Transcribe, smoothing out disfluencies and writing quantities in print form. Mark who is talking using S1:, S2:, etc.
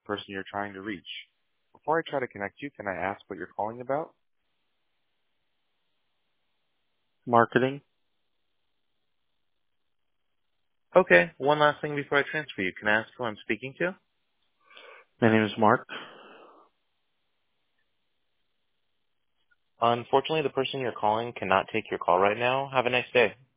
S1: person you're trying to reach. Before I try to connect you, can I ask what you're calling about?
S2: Marketing.
S1: Okay, one last thing before I transfer you. Can I ask who I'm speaking to?
S2: My name is Mark.
S1: Unfortunately, the person you're calling cannot take your call right now. Have a nice day.